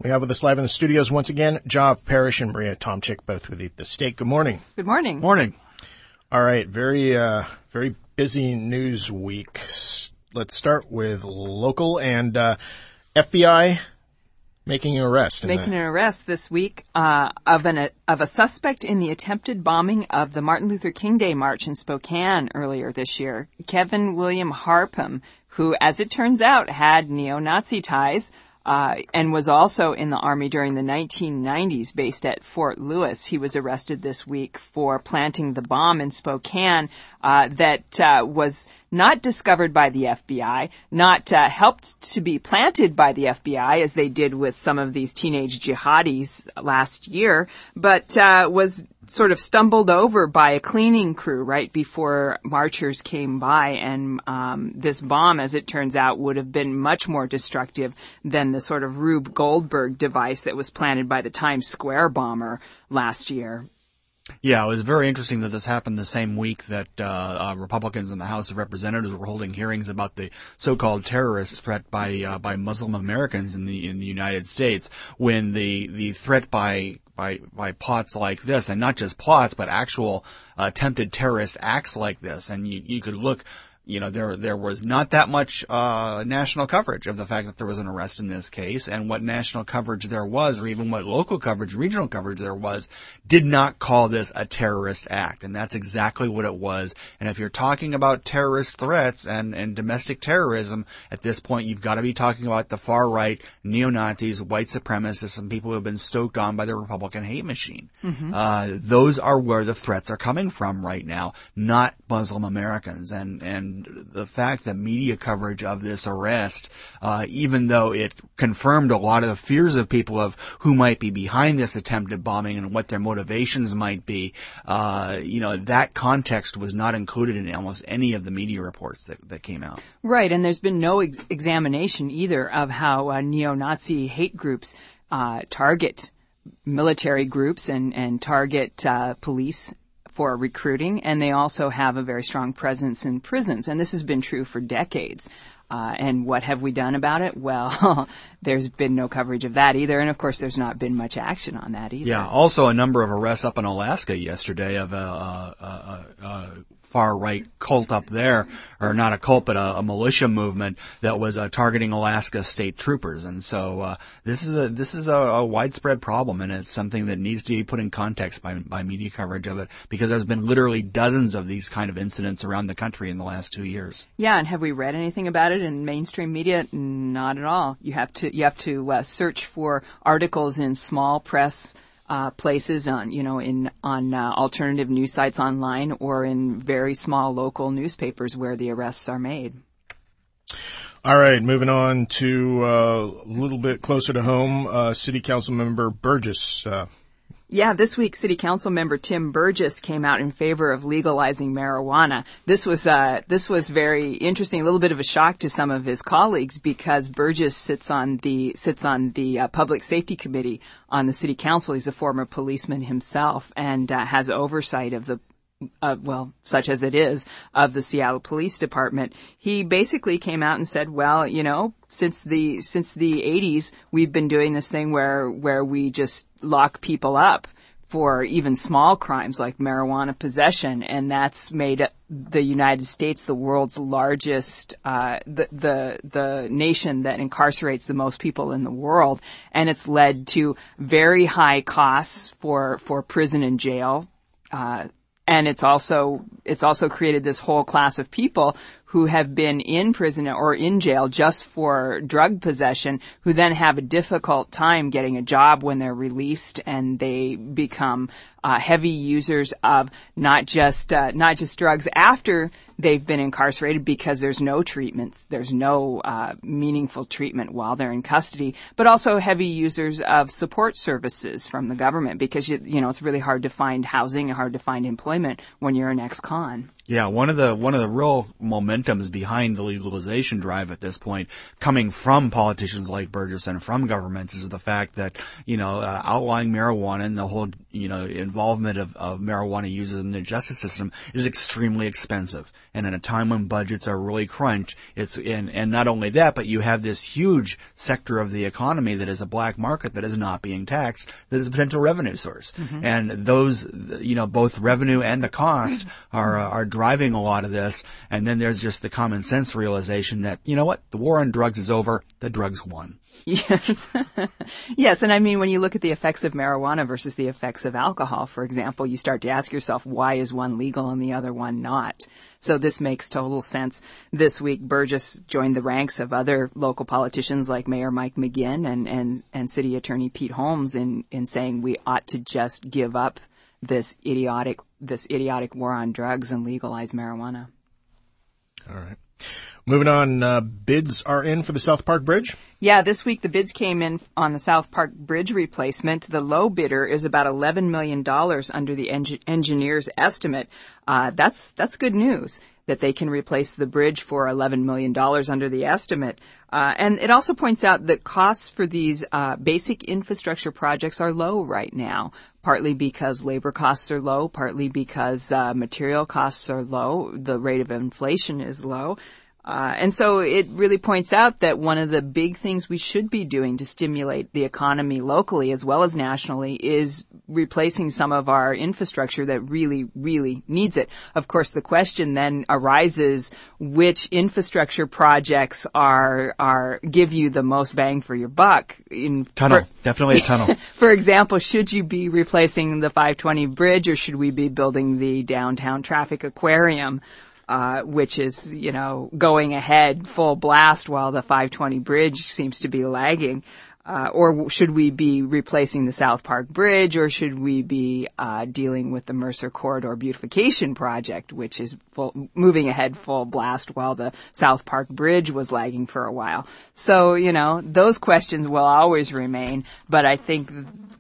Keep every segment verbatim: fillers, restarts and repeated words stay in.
We have with us live in the studios once again, Jov Parrish and Maria Tomczyk, both with the State. Good morning. Good morning. Morning. All right, very, uh, very busy news week. Let's start with local and uh, F B I making an arrest. Making an arrest this week uh, of an of a suspect in the attempted bombing of the Martin Luther King Day March in Spokane earlier this year. Kevin William Harpham, who, as it turns out, had neo-Nazi ties. Uh, and was also in the Army during the nineteen nineties, based at Fort Lewis. He was arrested this week for planting the bomb in Spokane uh, that uh, was not discovered by the F B I, not uh, helped to be planted by the F B I, as they did with some of these teenage jihadis last year, but uh, was sort of stumbled over by a cleaning crew right before marchers came by. And um, this bomb, as it turns out, would have been much more destructive than the sort of Rube Goldberg device that was planted by the Times Square bomber last year. Yeah, it was very interesting that this happened the same week that uh, uh Republicans in the House of Representatives were holding hearings about the so-called terrorist threat by uh, by Muslim Americans in the in the United States, when the the threat by by by plots like this, and not just plots, but actual uh, attempted terrorist acts like this. And you you could look, you know, there there was not that much uh national coverage of the fact that there was an arrest in this case, and what national coverage there was, or even what local coverage, regional coverage there was, did not call this a terrorist act. And that's exactly what it was. And if you're talking about terrorist threats and, and domestic terrorism, at this point you've got to be talking about the far right, neo-Nazis, white supremacists, and people who have been stoked on by the Republican hate machine. Mm-hmm. Uh, those are where the threats are coming from right now, not Muslim Americans. And, and the fact that media coverage of this arrest, uh, even though it confirmed a lot of the fears of people of who might be behind this attempted bombing and what their motivations might be, uh, you know, that context was not included in almost any of the media reports that, that came out. Right, and there's been no ex- examination either of how uh, neo-Nazi hate groups uh, target military groups and, and target uh, police for recruiting, and they also have a very strong presence in prisons, and this has been true for decades. Uh, and what have we done about it? Well, there's been no coverage of that either, and of course there's not been much action on that either. Yeah, also a number of arrests up in Alaska yesterday of a, a, a, a far-right cult up there, or not a cult, but a, a militia movement that was uh, targeting Alaska state troopers. And so uh, this is a this is a, a widespread problem, and it's something that needs to be put in context by, by media coverage of it, because there's been literally dozens of these kind of incidents around the country in the last two years. Yeah, and have we read anything about it in mainstream media? Not at all. You have to you have to uh, search for articles in small press Uh, places on, you know, in on uh, alternative news sites online, or in very small local newspapers where the arrests are made. All right, moving on to uh, a little bit closer to home, uh, City Council member Burgess. Uh, Yeah, this week City Council member Tim Burgess came out in favor of legalizing marijuana. This was uh, this was very interesting, a little bit of a shock to some of his colleagues, because Burgess sits on the sits on the uh, Public Safety Committee on the City Council. He's a former policeman himself, and uh, has oversight of the Uh, well, such as it is, of the Seattle Police Department. He basically came out and said, well, you know, since the since the eighties, we've been doing this thing where where we just lock people up for even small crimes like marijuana possession, and that's made the United States the world's largest, uh, the, the, the nation that incarcerates the most people in the world. And it's led to very high costs for, for prison and jail, uh, And it's also, it's also created this whole class of people who have been in prison or in jail just for drug possession, who then have a difficult time getting a job when they're released, and they become uh, heavy users of not just uh, not just drugs after they've been incarcerated, because there's no treatment, there's no uh, meaningful treatment while they're in custody, but also heavy users of support services from the government, because you, you know it's really hard to find housing and hard to find employment when you're an ex-con. Yeah, one of the one of the real momentums behind the legalization drive at this point, coming from politicians like Burgess and from governments, is the fact that, you know, uh, outlawing marijuana and the whole, you know, involvement of, of marijuana users in the justice system is extremely expensive. And in a time when budgets are really crunched, it's and and not only that, but you have this huge sector of the economy that is a black market that is not being taxed, that is a potential revenue source. Mm-hmm. And those, you know, both revenue and the cost are uh, are driving a lot of this, and then there's just the common sense realization that, you know what, the war on drugs is over, the drugs won. Yes. Yes, and I mean, when you look at the effects of marijuana versus the effects of alcohol, for example, you start to ask yourself, why is one legal and the other one not? So this makes total sense. This week, Burgess joined the ranks of other local politicians like Mayor Mike McGinn and, and, and City Attorney Pete Holmes in, in saying we ought to just give up this idiotic this idiotic war on drugs and legalize marijuana. All right. Moving on, uh, bids are in for the South Park Bridge. Yeah, this week the bids came in on the South Park Bridge replacement. The low bidder is about eleven million dollars under the engi- engineer's estimate. Uh, that's that's good news that they can replace the bridge for eleven million dollars under the estimate. Uh, and it also points out that costs for these uh, basic infrastructure projects are low right now, partly because labor costs are low, partly because uh, material costs are low, the rate of inflation is low. Uh, and so it really points out that one of the big things we should be doing to stimulate the economy locally as well as nationally is replacing some of our infrastructure that really, really needs it. Of course, the question then arises, which infrastructure projects are, are, give you the most bang for your buck? In, tunnel. For, Definitely a tunnel. For example, should you be replacing the five twenty bridge or should we be building the downtown traffic aquarium? Uh, which is, you know, going ahead full blast while the five twenty bridge seems to be lagging. Uh, or should we be replacing the South Park Bridge, or should we be uh, dealing with the Mercer Corridor Beautification Project, which is full, moving ahead full blast while the South Park Bridge was lagging for a while? So, you know, those questions will always remain, but I think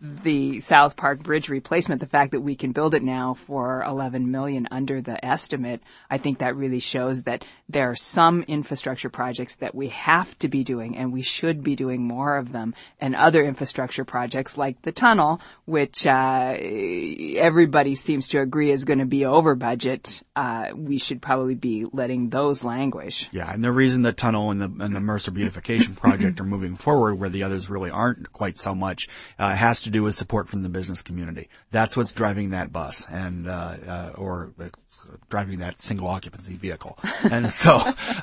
the South Park Bridge replacement, the fact that we can build it now for eleven million dollars under the estimate, I think that really shows that there are some infrastructure projects that we have to be doing, and we should be doing more of them. And other infrastructure projects like the tunnel, which uh, everybody seems to agree is going to be over budget, uh, we should probably be letting those languish. Yeah, and the reason the tunnel and the and the Mercer Beautification Project are moving forward where the others really aren't quite so much uh, has to do with support from the business community. That's what's driving that bus and uh, uh, or uh, driving that single occupancy vehicle. And so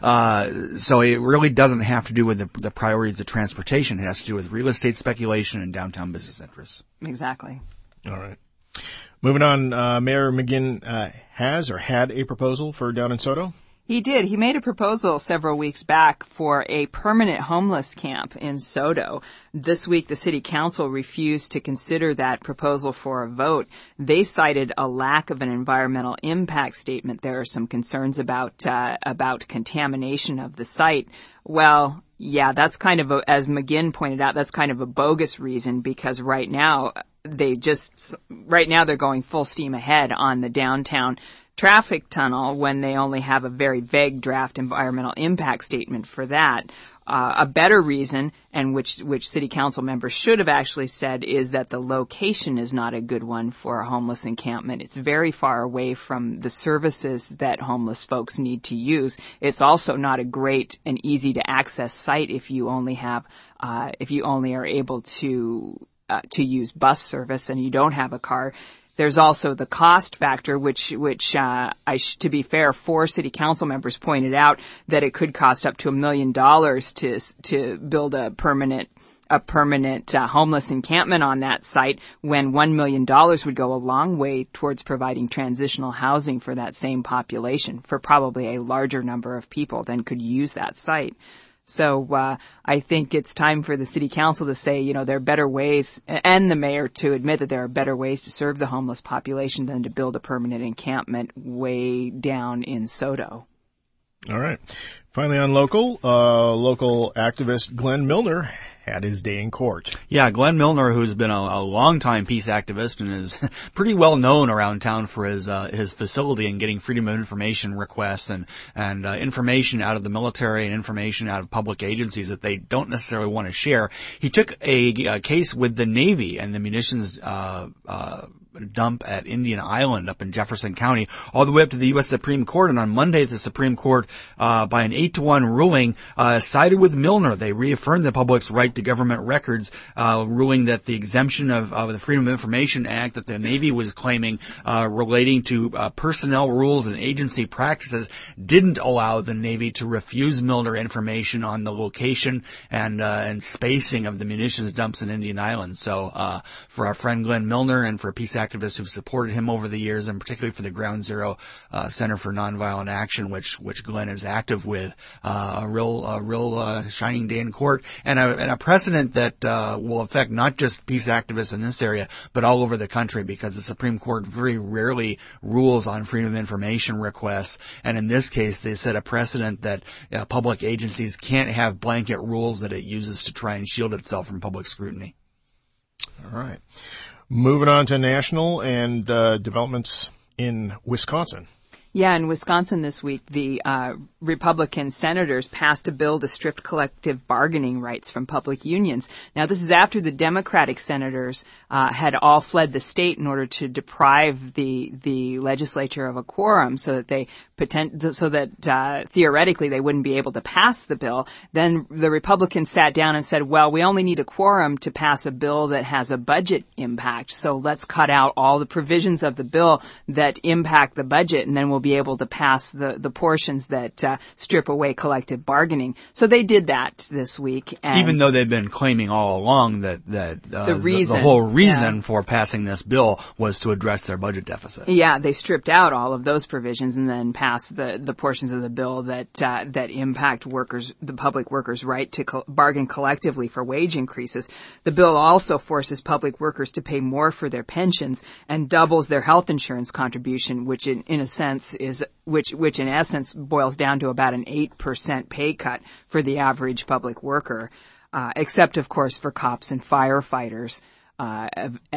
uh, so it really doesn't have to do with the, the priorities of transportation. It has to do with real estate speculation and downtown business interests. Exactly. All right. Moving on, uh, Mayor McGinn uh, has or had a proposal for down in Soto? He did. He made a proposal several weeks back for a permanent homeless camp in Soto. This week, the city council refused to consider that proposal for a vote. They cited a lack of an environmental impact statement. There are some concerns about uh, about contamination of the site. Well, yeah, that's kind of a, as McGinn pointed out, that's kind of a bogus reason because right now they just right now they're going full steam ahead on the downtown traffic tunnel when they only have a very vague draft environmental impact statement for that. Uh, a better reason, and which which city council members should have actually said, is that the location is not a good one for a homeless encampment. It's very far away from the services that homeless folks need to use. It's also not a great and easy to access site if you only have uh, if you only are able to uh, to use bus service and you don't have a car. There's also the cost factor, which, which, uh, I sh- to be fair, four city council members pointed out that it could cost up to a million dollars to, to build a permanent, a permanent, uh, homeless encampment on that site when one million dollars would go a long way towards providing transitional housing for that same population, for probably a larger number of people than could use that site. So uh, I think it's time for the city council to say, you know, there are better ways, and the mayor to admit that there are better ways to serve the homeless population than to build a permanent encampment way down in Soto. All right. Finally on local, uh, local activist Glenn Milner had his day in court. Yeah, Glenn Milner, who's been a, a long-time peace activist and is pretty well known around town for his uh, his facility in getting freedom of information requests and and uh, information out of the military and information out of public agencies that they don't necessarily want to share. He took a, a case with the Navy and the munitions uh, uh, dump at Indian Island up in Jefferson County, all the way up to the U S Supreme Court. And on Monday, the Supreme Court, uh, by an eight to one ruling, uh, sided with Milner. They reaffirmed the public's right to government records, uh, ruling that the exemption of, of the Freedom of Information Act that the Navy was claiming, uh, relating to uh, personnel rules and agency practices didn't allow the Navy to refuse Milner information on the location and, uh, and spacing of the munitions dumps in Indian Island. So, uh, for our friend Glenn Milner and for peace activists who've supported him over the years, and particularly for the Ground Zero uh, Center for Nonviolent Action, which which Glenn is active with, uh, a real a real uh, shining day in court, and a, and a precedent that uh, will affect not just peace activists in this area, but all over the country, because the Supreme Court very rarely rules on freedom of information requests, and in this case, they set a precedent that uh, public agencies can't have blanket rules that it uses to try and shield itself from public scrutiny. All right. Moving on to national and uh, developments in Wisconsin. Yeah, in Wisconsin this week, the uh, Republican senators passed a bill to strip collective bargaining rights from public unions. Now, this is after the Democratic senators uh, had all fled the state in order to deprive the the legislature of a quorum, so that they pretend, so that uh, theoretically they wouldn't be able to pass the bill. Then the Republicans sat down and said, "Well, we only need a quorum to pass a bill that has a budget impact, so let's cut out all the provisions of the bill that impact the budget, and then we'll be able to pass the, the portions that uh, strip away collective bargaining." So they did that this week. And even though they've been claiming all along that, that uh, the, reason, the, the whole reason yeah. for passing this bill was to address their budget deficit. Yeah, they stripped out all of those provisions and then passed the, the portions of the bill that uh, that impact workers, the public workers' right to co- bargain collectively for wage increases. The bill also forces public workers to pay more for their pensions and doubles their health insurance contribution, which in, in a sense is which which in essence boils down to about an eight percent pay cut for the average public worker, uh, except, of course, for cops and firefighters. Uh,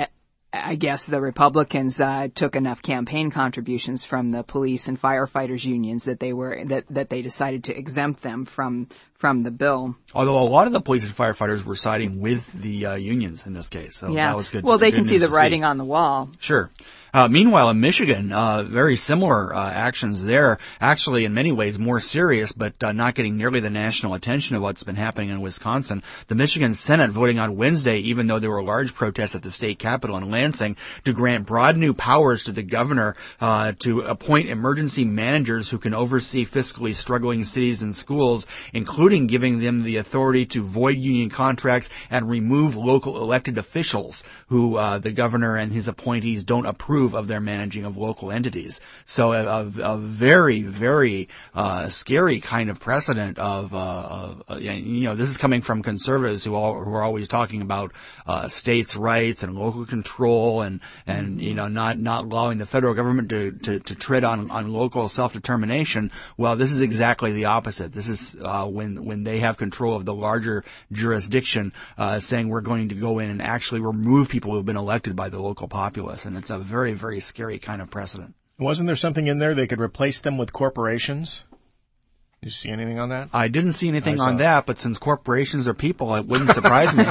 I guess the Republicans uh, took enough campaign contributions from the police and firefighters unions that they were that, that they decided to exempt them from from the bill. Although a lot of the police and firefighters were siding with the uh, unions in this case, so yeah. that was good. Well, they good can see the writing see. on the wall. Sure. Uh, meanwhile, in Michigan, uh, very similar uh, actions there, actually in many ways more serious, but uh, not getting nearly the national attention of what's been happening in Wisconsin. The Michigan Senate voting on Wednesday, even though there were large protests at the state capitol in Lansing, to grant broad new powers to the governor uh, to appoint emergency managers who can oversee fiscally struggling cities and schools, including giving them the authority to void union contracts and remove local elected officials who uh, the governor and his appointees don't approve of their managing of local entities. So a, a, a very, very uh, scary kind of precedent of, uh, of uh, you know, this is coming from conservatives who, all, who are always talking about uh, states' rights and local control and, and you know, not, not allowing the federal government to, to, to tread on, on local self-determination. Well, this is exactly the opposite. This is uh, when, when they have control of the larger jurisdiction, uh, saying we're going to go in and actually remove people who have been elected by the local populace. And it's a very, very scary kind of precedent. Wasn't there something in there they could replace them with corporations? Did you see anything on that? I didn't see anything I on that, but since corporations are people, it wouldn't surprise me.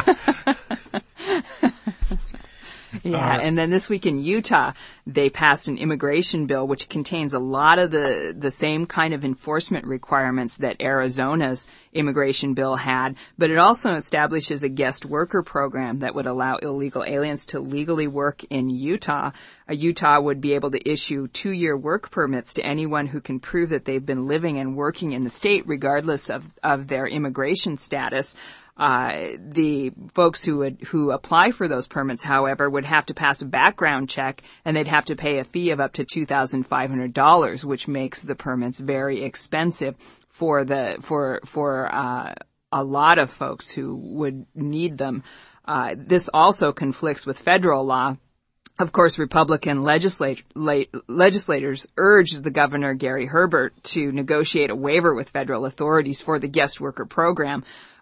Yeah, Uh, and then this week in Utah, they passed an immigration bill which contains a lot of the, the same kind of enforcement requirements that Arizona's immigration bill had, but it also establishes a guest worker program that would allow illegal aliens to legally work in Utah. Uh, Utah would be able to issue two-year work permits to anyone who can prove that they've been living and working in the state regardless of, of their immigration status. Uh, the folks who would, who apply for those permits, however, would have to pass a background check, and they'd have to pay a fee of up to two thousand five hundred dollars, which makes the permits very expensive for the, for, for, uh, a lot of folks who would need them. Uh, this also conflicts with federal law. Of course, Republican legislat- legislators urged the governor, Gary Herbert, to negotiate a waiver with federal authorities for the guest worker program.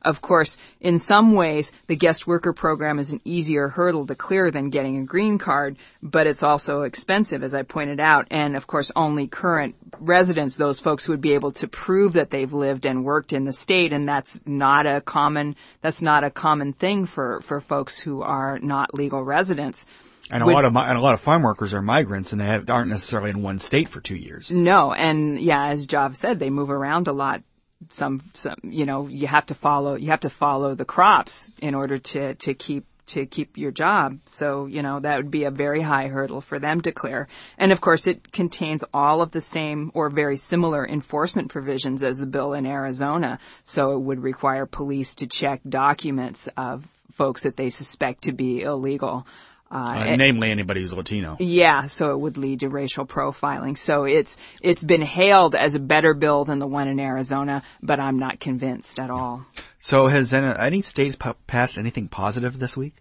of course, in some ways, the guest worker program is an easier hurdle to clear than getting a green card, but it's also expensive, as I pointed out. And, of course, only current residents, those folks who would be able to prove that they've lived and worked in the state, and that's not a common, that's not a common thing for, for folks who are not legal residents. And a lot of and a lot of farm workers are migrants, and they have, aren't necessarily in one state for two years. No, and yeah, as Jav said, they move around a lot. Some, some, you know, you have to follow, you have to follow the crops in order to to keep to keep your job. So, you know, that would be a very high hurdle for them to clear. And of course, it contains all of the same or very similar enforcement provisions as the bill in Arizona. So it would require police to check documents of folks that they suspect to be illegal. Uh, uh, namely anybody who's Latino. Yeah, so it would lead to racial profiling. So it's it's been hailed as a better bill than the one in Arizona, but I'm not convinced at all. So has any, any state p- passed anything positive this week?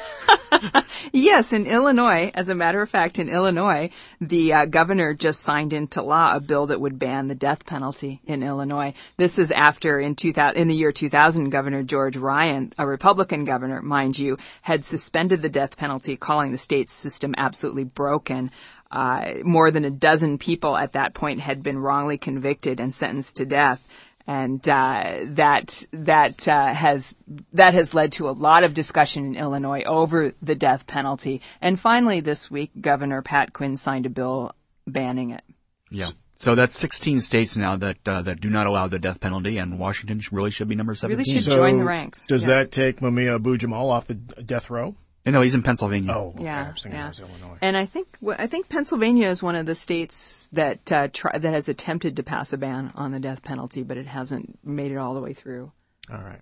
Yes, in Illinois, as a matter of fact, in Illinois, the uh, governor just signed into law a bill that would ban the death penalty in Illinois. This is after in two thousand, in the year two thousand, Governor George Ryan, a Republican governor, mind you, had suspended the death penalty, calling the state's system absolutely broken. Uh, more than a dozen people at that point had been wrongly convicted and sentenced to death. And uh, that that uh, has that has led to a lot of discussion in Illinois over the death penalty. And finally, this week, Governor Pat Quinn signed a bill banning it. Yeah. So that's sixteen states now that uh, that do not allow the death penalty, and Washington really should be number seventeen. Really should so join the ranks. Does yes. that take Mumia Abu-Jamal off the death row? No, he's in Pennsylvania. Oh, okay. Yeah, I was thinking yeah. it was Illinois. And I think I think Pennsylvania is one of the states that uh, try, that has attempted to pass a ban on the death penalty, but it hasn't made it all the way through. All right.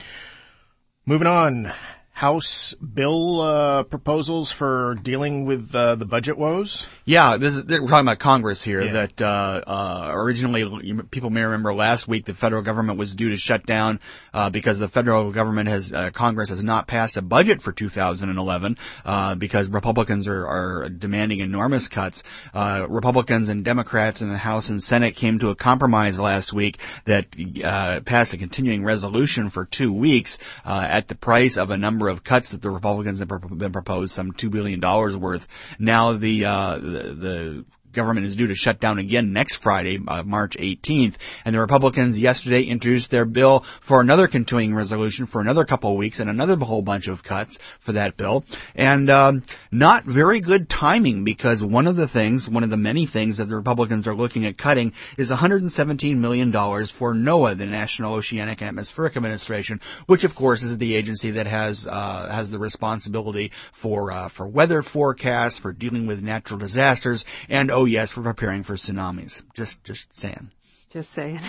Moving on. House bill uh, proposals for dealing with uh, the budget woes? Yeah, this is, we're talking about Congress here. Yeah. That uh, uh, originally, people may remember last week the federal government was due to shut down uh, because the federal government has, uh, Congress has not passed a budget for two thousand eleven uh, because Republicans are, are demanding enormous cuts. Uh, Republicans and Democrats in the House and Senate came to a compromise last week that uh, passed a continuing resolution for two weeks uh, at the price of a number of cuts that the Republicans have been proposed, some two billion dollars worth. Now the, uh, the, the government is due to shut down again next Friday, uh, March eighteenth, and the Republicans yesterday introduced their bill for another continuing resolution for another couple of weeks and another whole bunch of cuts for that bill. And um, not very good timing, because one of the things, one of the many things that the Republicans are looking at cutting is one hundred seventeen million dollars for NOAA, the National Oceanic and Atmospheric Administration, which of course is the agency that has uh, has the responsibility for uh, for weather forecasts, for dealing with natural disasters, and oh yes, for preparing for tsunamis. Just, just saying. Just saying.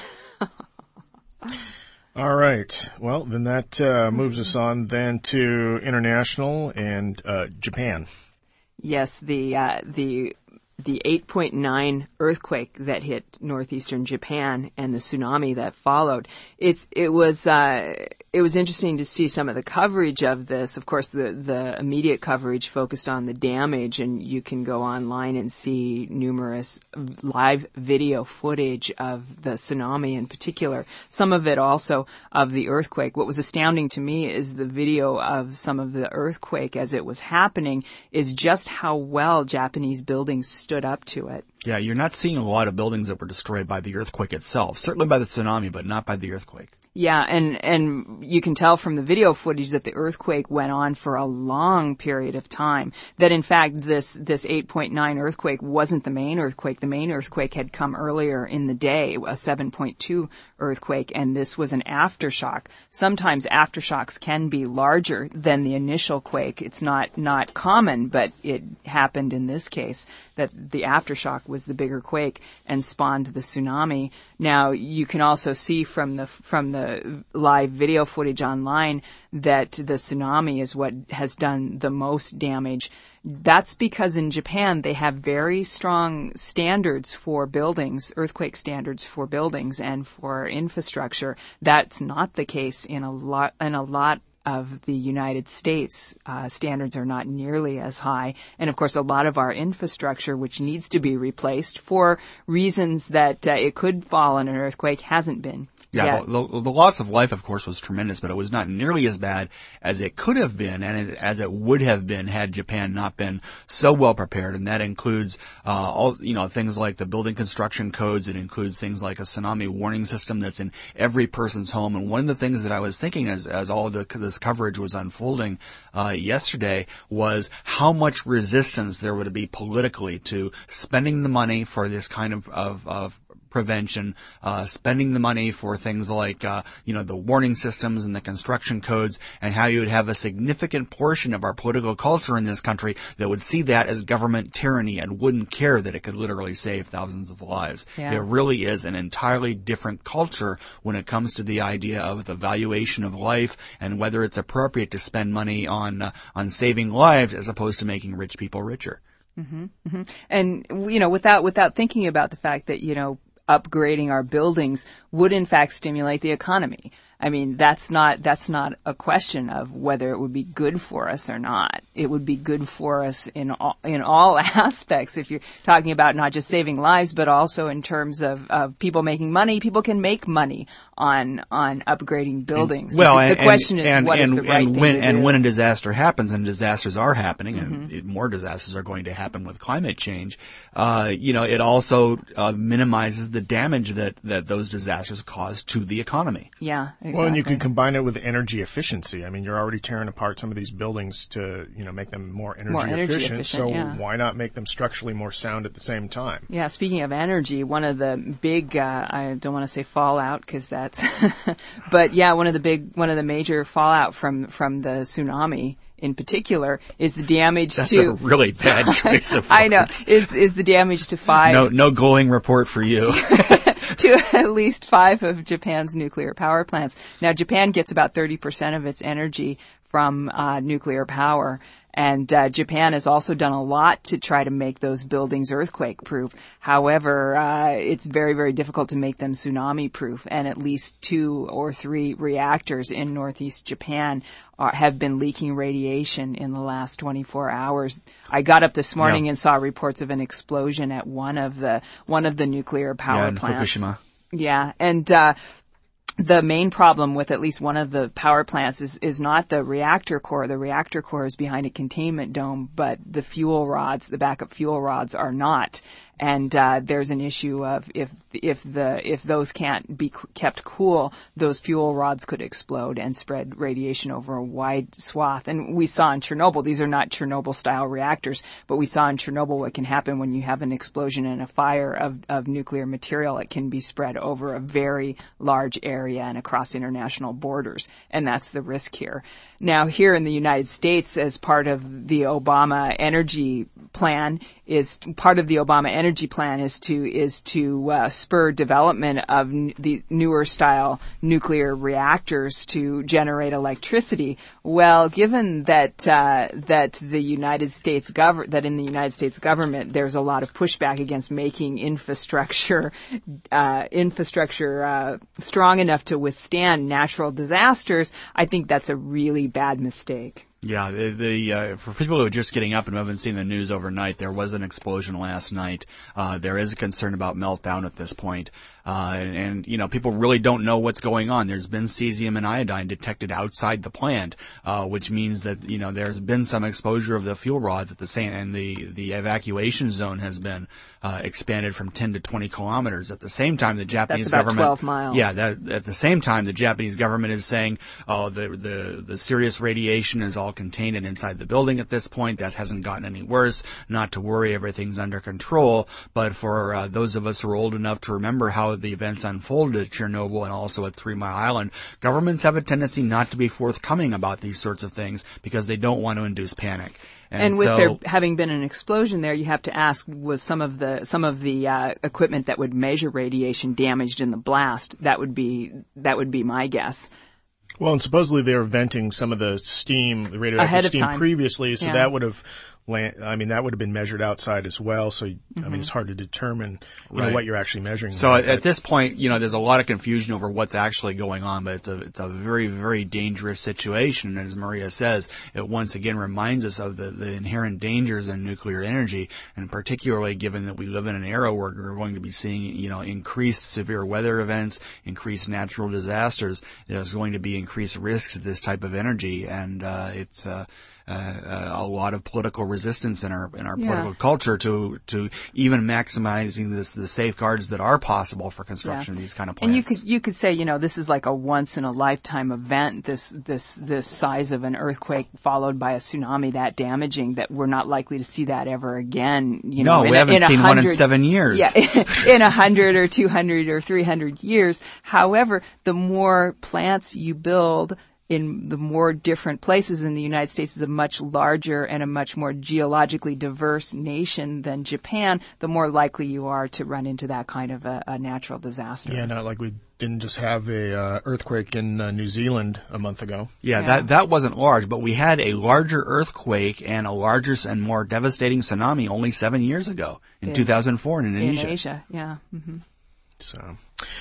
All right. Well, then that uh, moves us on then to international and uh, Japan. Yes, the uh, the the eight point nine earthquake that hit northeastern Japan and the tsunami that followed. It's it was uh, it was interesting to see some of the coverage of this. Of course, the the immediate coverage focused on the damage, and you can go online and see numerous live video footage of the tsunami in particular. Some of it also of the earthquake. What was astounding to me is the video of some of the earthquake as it was happening is just how well Japanese buildings stood up to it. Yeah, you're not seeing a lot of buildings that were destroyed by the earthquake itself. Certainly by the tsunami, but not by the earthquake. Yeah, and, and you can tell from the video footage that the earthquake went on for a long period of time. That in fact, this, this eight point nine earthquake wasn't the main earthquake. The main earthquake had come earlier in the day, a seven point two earthquake, and this was an aftershock. Sometimes aftershocks can be larger than the initial quake. It's not, not common, but it happened in this case that the aftershock was the bigger quake and spawned the tsunami. Now, you can also see from the, from the live video footage online that the tsunami is what has done the most damage. That's because in Japan they have very strong standards for buildings, earthquake standards for buildings and for infrastructure. That's not the case in a lot in a lot of the United States, uh, standards are not nearly as high. And of course, a lot of our infrastructure, which needs to be replaced for reasons that uh, it could fall in an earthquake, hasn't been. Yeah, the, the loss of life, of course, was tremendous, but it was not nearly as bad as it could have been and it, as it would have been had Japan not been so well prepared. And that includes, uh, all, you know, things like the building construction codes. It includes things like a tsunami warning system that's in every person's home. And one of the things that I was thinking as, as all of the, this coverage was unfolding, uh, yesterday was how much resistance there would be politically to spending the money for this kind of, of, of prevention, uh, spending the money for things like, uh, you know, the warning systems and the construction codes, and how you would have a significant portion of our political culture in this country that would see that as government tyranny and wouldn't care that it could literally save thousands of lives. Yeah. There really is an entirely different culture when it comes to the idea of the valuation of life and whether it's appropriate to spend money on, uh, on saving lives as opposed to making rich people richer. Mm-hmm, mm-hmm. And, you know, without, without thinking about the fact that, you know, upgrading our buildings would in fact stimulate the economy. I mean, that's not, that's not a question of whether it would be good for us or not. It would be good for us in all, in all aspects. If you're talking about not just saving lives, but also in terms of, of people making money, people can make money on, on upgrading buildings. And, well, the, and, the question and, is, and, what and, is the right and thing when, to do? And when a disaster happens, and disasters are happening, mm-hmm. and it, more disasters are going to happen with climate change, uh, you know, it also, uh, minimizes the damage that, that those disasters cause to the economy. Yeah, exactly. Well, and you can combine it with energy efficiency. I mean, you're already tearing apart some of these buildings to, you know, make them more energy, more energy efficient, efficient. So yeah. why not make them structurally more sound at the same time? Yeah, speaking of energy, one of the big, uh, I don't want to say fallout because that's, but yeah, one of the big, one of the major fallout from, from the tsunami in particular is the damage That's to. That's a really bad choice of words. I know. Is, is the damage to five. No, no glowing report for you. to at least five of Japan's nuclear power plants. Now, Japan gets about thirty percent of its energy from uh, nuclear power. And uh, Japan has also done a lot to try to make those buildings earthquake-proof. However, uh, it's very, very difficult to make them tsunami-proof. And at least two or three reactors in northeast Japan are, have been leaking radiation in the last twenty-four hours. I got up this morning yeah. and saw reports of an explosion at one of the one of the nuclear power yeah, in plants. Fukushima. Yeah, and uh, the main problem with at least one of the power plants is, is not the reactor core. The reactor core is behind a containment dome, but the fuel rods, the backup fuel rods, are not. And uh, there's an issue of if if the if those can't be kept cool, those fuel rods could explode and spread radiation over a wide swath. And we saw in Chernobyl, these are not Chernobyl-style reactors, but we saw in Chernobyl what can happen when you have an explosion and a fire of, of nuclear material. It can be spread over a very large area and across international borders, and that's the risk here. Now, here in the United States, as part of the Obama energy plan, is part of the Obama energy plan is to is to uh, spur development of n- the newer style nuclear reactors to generate electricity. Well, given that uh, that the United States gov- that in the United States government there's a lot of pushback against making infrastructure uh, infrastructure uh, strong enough to withstand natural disasters, I think that's a really bad mistake. Yeah, the, the uh, for people who are just getting up and haven't seen the news overnight, there was an explosion last night. Uh, there is a concern about meltdown at this point. Uh, and, and, you know, people really don't know what's going on. There's been cesium and iodine detected outside the plant, uh, which means that, you know, there's been some exposure of the fuel rods at the same, and the, the evacuation zone has been, uh, expanded from ten to twenty kilometers. At the same time, the Japanese That's about government. twelve miles. Yeah, that, at the same time, the Japanese government is saying, oh, the, the, the serious radiation is all contained and inside the building at this point. That hasn't gotten any worse. Not to worry, everything's under control. But for, uh, those of us who are old enough to remember how the events unfolded at Chernobyl and also at Three Mile Island, governments have a tendency not to be forthcoming about these sorts of things because they don't want to induce panic. And, and with so, there having been an explosion there, you have to ask, was some of the some of the uh, equipment that would measure radiation damaged in the blast? That would be that would be my guess. Well, and supposedly they were venting some of the steam, the radioactive Ahead of steam time. previously, so Yeah. that would have land, I mean, that would have been measured outside as well. So, mm-hmm. I mean, it's hard to determine you right. know, what you're actually measuring. So there, at this point, you know, there's a lot of confusion over what's actually going on, but it's a, it's a very, very dangerous situation. And as Maria says, it once again reminds us of the, the inherent dangers in nuclear energy, and particularly given that we live in an era where we're going to be seeing, you know, increased severe weather events, increased natural disasters. There's going to be increased risks to this type of energy, and uh, it's uh, uh, a lot of political resistance in our in our yeah. political culture to to even maximizing this the safeguards that are possible for construction yeah. of these kind of plants. And you could you could say, you know, this is like a once in a lifetime event. This this this size of an earthquake followed by a tsunami that damaging that we're not likely to see that ever again. You know, no, in we a, haven't in seen one in hundred, seven years. Yeah, in a hundred or two hundred or three hundred years. However, the more plants you build in the more different places in the United States is a much larger and a much more geologically diverse nation than Japan, the more likely you are to run into that kind of a, a natural disaster. Yeah, not like we didn't just have a uh, earthquake in uh, New Zealand a month ago. Yeah, yeah, that that wasn't large, but we had a larger earthquake and a larger and more devastating tsunami only seven years ago in in, two thousand four in Indonesia. In Asia, yeah. Mm-hmm. So...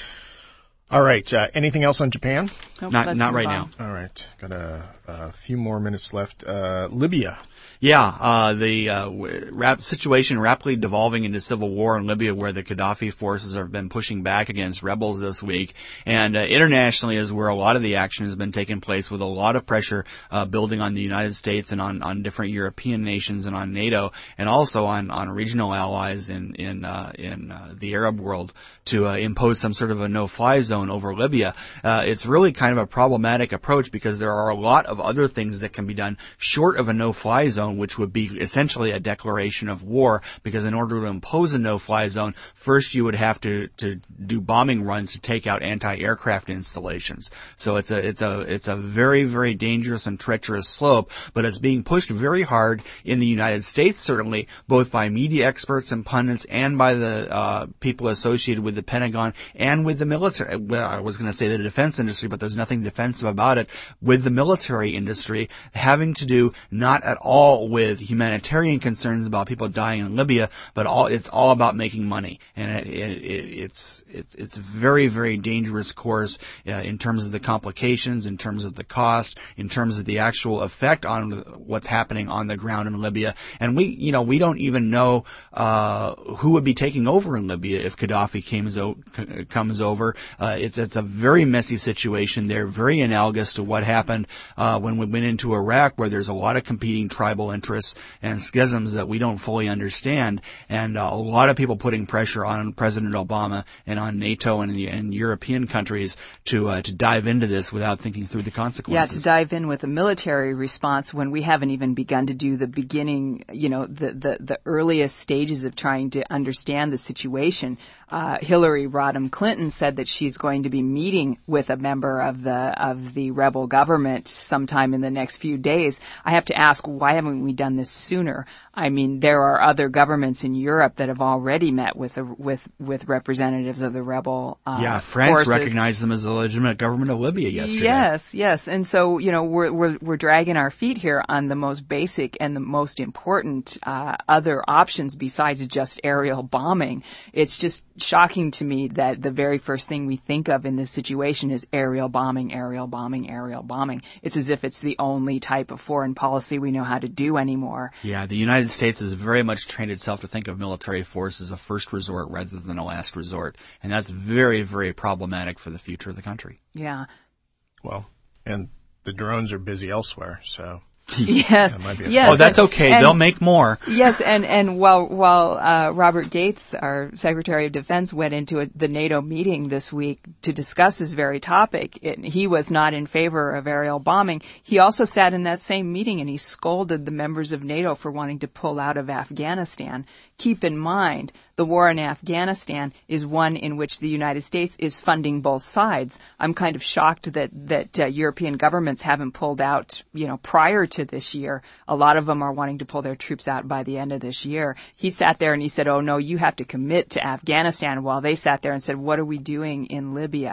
All right. Uh, anything else on Japan? Nope, not not right on. now. All right. Got a, a few more minutes left. Uh, Libya. Yeah, uh, the uh, rap situation rapidly devolving into civil war in Libya, where the Gaddafi forces have been pushing back against rebels this week. And uh, internationally is where a lot of the action has been taking place, with a lot of pressure uh, building on the United States and on, on different European nations and on NATO, and also on, on regional allies in in uh, in uh, the Arab world to uh, impose some sort of a no-fly zone over Libya. Uh, it's really kind of a problematic approach, because there are a lot of other things that can be done short of a no-fly zone, which would be essentially a declaration of war, because in order to impose a no-fly zone, first you would have to, to do bombing runs to take out anti-aircraft installations. So it's a, it's a, it's a very, very dangerous and treacherous slope, but it's being pushed very hard in the United States, certainly, both by media experts and pundits and by the, uh, people associated with the Pentagon and with the military. Well, I was going to say the defense industry, but there's nothing defensive about it. With the military industry having to do not at all with humanitarian concerns about people dying in Libya, but all it's all about making money, and it, it, it, it's it's it's a very, very dangerous course uh, in terms of the complications, in terms of the cost, in terms of the actual effect on what's happening on the ground in Libya. And we, you know, we don't even know uh, who would be taking over in Libya if Gaddafi comes o- comes over. Uh, it's it's a very messy situation. They're very analogous to what happened uh, when we went into Iraq, where there's a lot of competing tribal interests and schisms that we don't fully understand, and uh, a lot of people putting pressure on President Obama and on NATO and, the, and European countries to uh, to dive into this without thinking through the consequences. Yeah, to dive in with a military response when we haven't even begun to do the beginning, you know, the the, the earliest stages of trying to understand the situation. Uh, Hillary Rodham Clinton said that she's going to be meeting with a member of the of the rebel government sometime in the next few days. I have to ask, why haven't we done this sooner? I mean, there are other governments in Europe that have already met with a, with with representatives of the rebel uh, yeah, France forces. recognized them as the legitimate government of Libya yesterday. Yes, yes, and so you know we're we're we're dragging our feet here on the most basic and the most important uh, other options besides just aerial bombing. It's just shocking to me that the very first thing we think of in this situation is aerial bombing, aerial bombing, aerial bombing. It's as if it's the only type of foreign policy we know how to do anymore. Yeah, the United States has very much trained itself to think of military force as a first resort rather than a last resort, and that's very, very problematic for the future of the country. Yeah. Well, and the drones are busy elsewhere, so... Yes. Yes. Oh, that's okay. And, They'll make more. Yes, and and while while uh, Robert Gates, our Secretary of Defense, went into a, the NATO meeting this week to discuss this very topic, it, he was not in favor of aerial bombing. He also sat in that same meeting and he scolded the members of NATO for wanting to pull out of Afghanistan. Keep in mind, the war in Afghanistan is one in which the United States is funding both sides. I'm kind of shocked that that uh, European governments haven't pulled out, you know, prior to this year. A lot of them are wanting to pull their troops out by the end of this year. He sat there and he said, oh no, you have to commit to Afghanistan, while they sat there and said, what are we doing in Libya?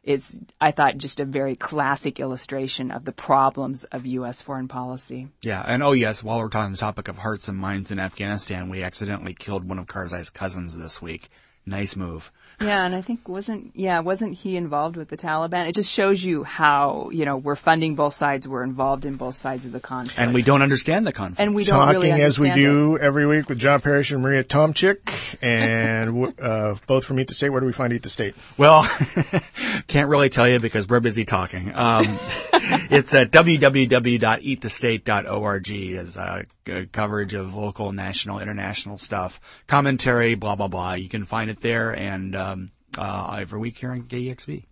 it's, I thought, just a very classic illustration of the problems of U S foreign policy. Yeah, and oh yes, while we're talking the topic of hearts and minds in Afghanistan, we accidentally killed one of Karzai's cousins this week. Nice move. Yeah, and I think wasn't, yeah, wasn't he involved with the Taliban? It just shows you how, you know, we're funding both sides, we're involved in both sides of the conflict. And we don't understand the conflict. And we don't Talking really understand as we do it. every week with John Parrish and Maria Tomchik, and uh, both from Eat the State. Where do we find Eat the State? Well, can't really tell you because we're busy talking. Um, it's at w w w dot eat the state dot org is uh, coverage of local, national, international stuff, commentary, blah, blah, blah. You can find it there and um, uh, every week here on K E X V.